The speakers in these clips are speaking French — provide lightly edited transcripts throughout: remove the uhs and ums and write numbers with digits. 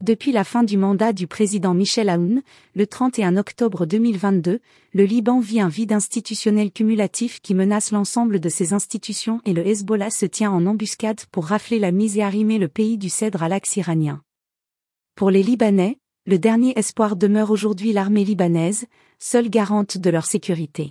Depuis la fin du mandat du président Michel Aoun, le 31 octobre 2022, le Liban vit un vide institutionnel cumulatif qui menace l'ensemble de ses institutions et le Hezbollah se tient en embuscade pour rafler la mise et arrimer le pays du cèdre à l'axe iranien. Pour les Libanais, le dernier espoir demeure aujourd'hui l'armée libanaise, seule garante de leur sécurité.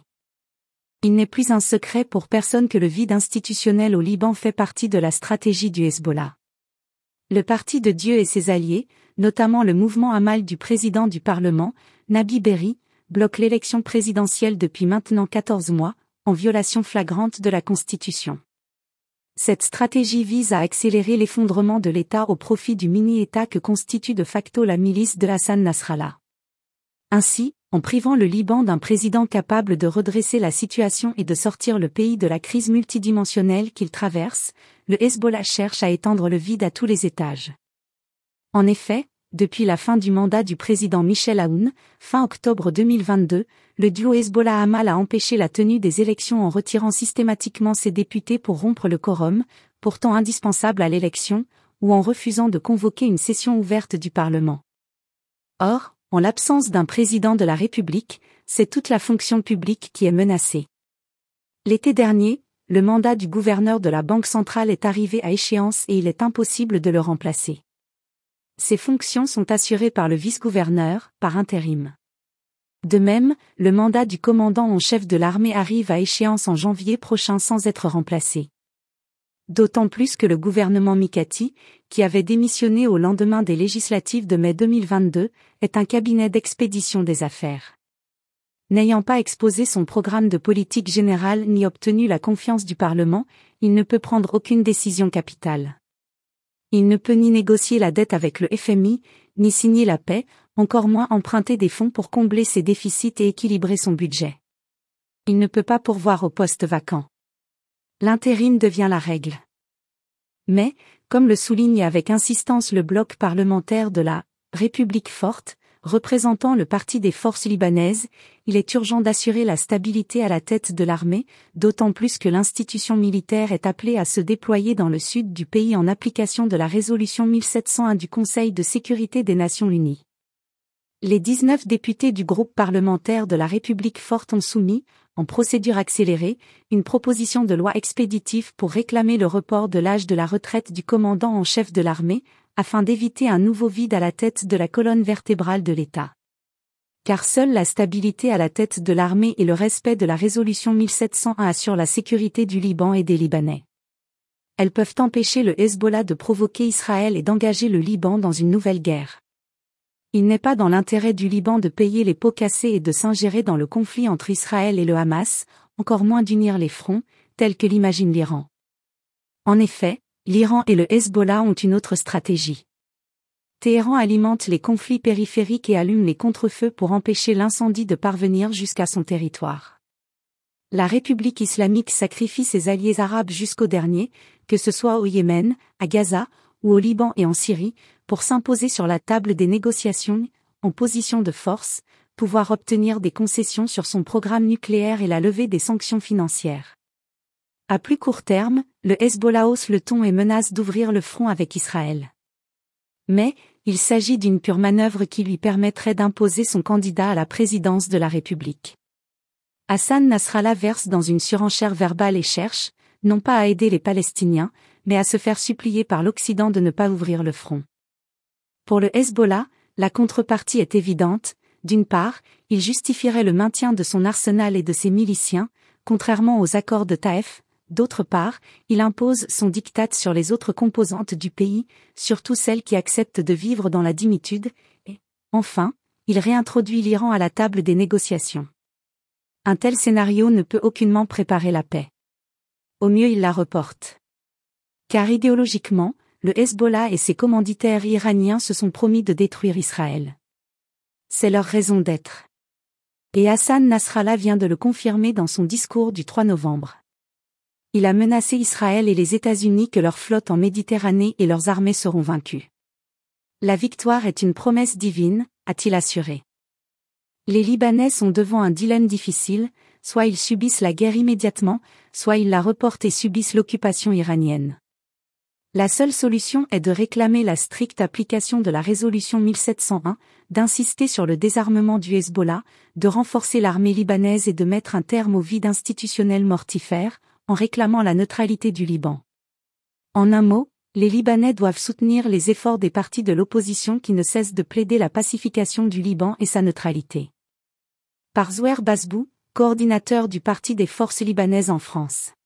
Il n'est plus un secret pour personne que le vide institutionnel au Liban fait partie de la stratégie du Hezbollah. Le Parti de Dieu et ses alliés, notamment le mouvement Amal du président du Parlement, Nabi Berri, bloque l'élection présidentielle depuis maintenant 14 mois, en violation flagrante de la Constitution. Cette stratégie vise à accélérer l'effondrement de l'État au profit du mini-État que constitue de facto la milice de Hassan Nasrallah. Ainsi, en privant le Liban d'un président capable de redresser la situation et de sortir le pays de la crise multidimensionnelle qu'il traverse, le Hezbollah cherche à étendre le vide à tous les étages. En effet, depuis la fin du mandat du président Michel Aoun, fin octobre 2022, le duo Hezbollah-Amal a empêché la tenue des élections en retirant systématiquement ses députés pour rompre le quorum, pourtant indispensable à l'élection, ou en refusant de convoquer une session ouverte du Parlement. Or, en l'absence d'un président de la République, c'est toute la fonction publique qui est menacée. L'été dernier, le mandat du gouverneur de la Banque centrale est arrivé à échéance et il est impossible de le remplacer. Ces fonctions sont assurées par le vice-gouverneur, par intérim. De même, le mandat du commandant en chef de l'armée arrive à échéance en janvier prochain sans être remplacé. D'autant plus que le gouvernement Mikati, qui avait démissionné au lendemain des législatives de mai 2022, est un cabinet d'expédition des affaires. N'ayant pas exposé son programme de politique générale ni obtenu la confiance du Parlement, il ne peut prendre aucune décision capitale. Il ne peut ni négocier la dette avec le FMI, ni signer la paix, encore moins emprunter des fonds pour combler ses déficits et équilibrer son budget. Il ne peut pas pourvoir aux postes vacants. L'intérim devient la règle. Mais, comme le souligne avec insistance le bloc parlementaire de la « République forte », représentant le Parti des forces libanaises, il est urgent d'assurer la stabilité à la tête de l'armée, d'autant plus que l'institution militaire est appelée à se déployer dans le sud du pays en application de la résolution 1701 du Conseil de sécurité des Nations Unies. Les 19 députés du groupe parlementaire de la République forte ont soumis, en procédure accélérée, une proposition de loi expéditive pour réclamer le report de l'âge de la retraite du commandant en chef de l'armée, afin d'éviter un nouveau vide à la tête de la colonne vertébrale de l'État. Car seule la stabilité à la tête de l'armée et le respect de la résolution 1701 assurent la sécurité du Liban et des Libanais. Elles peuvent empêcher le Hezbollah de provoquer Israël et d'engager le Liban dans une nouvelle guerre. Il n'est pas dans l'intérêt du Liban de payer les pots cassés et de s'ingérer dans le conflit entre Israël et le Hamas, encore moins d'unir les fronts, tel que l'imagine l'Iran. En effet, l'Iran et le Hezbollah ont une autre stratégie. Téhéran alimente les conflits périphériques et allume les contre-feux pour empêcher l'incendie de parvenir jusqu'à son territoire. La République islamique sacrifie ses alliés arabes jusqu'au dernier, que ce soit au Yémen, à Gaza, ou au Liban et en Syrie, pour s'imposer sur la table des négociations, en position de force, pouvoir obtenir des concessions sur son programme nucléaire et la levée des sanctions financières. À plus court terme, le Hezbollah hausse le ton et menace d'ouvrir le front avec Israël. Mais, il s'agit d'une pure manœuvre qui lui permettrait d'imposer son candidat à la présidence de la République. Hassan Nasrallah verse dans une surenchère verbale et cherche, non pas à aider les Palestiniens, mais à se faire supplier par l'Occident de ne pas ouvrir le front. Pour le Hezbollah, la contrepartie est évidente. D'une part, il justifierait le maintien de son arsenal et de ses miliciens, contrairement aux accords de Taïf. D'autre part, il impose son diktat sur les autres composantes du pays, surtout celles qui acceptent de vivre dans la dimitude, et, enfin, il réintroduit l'Iran à la table des négociations. Un tel scénario ne peut aucunement préparer la paix. Au mieux il la reporte. Car idéologiquement, le Hezbollah et ses commanditaires iraniens se sont promis de détruire Israël. C'est leur raison d'être. Et Hassan Nasrallah vient de le confirmer dans son discours du 3 novembre. Il a menacé Israël et les États-Unis que leur flotte en Méditerranée et leurs armées seront vaincues. La victoire est une promesse divine, a-t-il assuré. Les Libanais sont devant un dilemme difficile, soit ils subissent la guerre immédiatement, soit ils la reportent et subissent l'occupation iranienne. La seule solution est de réclamer la stricte application de la résolution 1701, d'insister sur le désarmement du Hezbollah, de renforcer l'armée libanaise et de mettre un terme au vide institutionnel mortifère, en réclamant la neutralité du Liban. En un mot, les Libanais doivent soutenir les efforts des partis de l'opposition qui ne cessent de plaider la pacification du Liban et sa neutralité. Par Zouer Basbou, coordinateur du Parti des forces libanaises en France.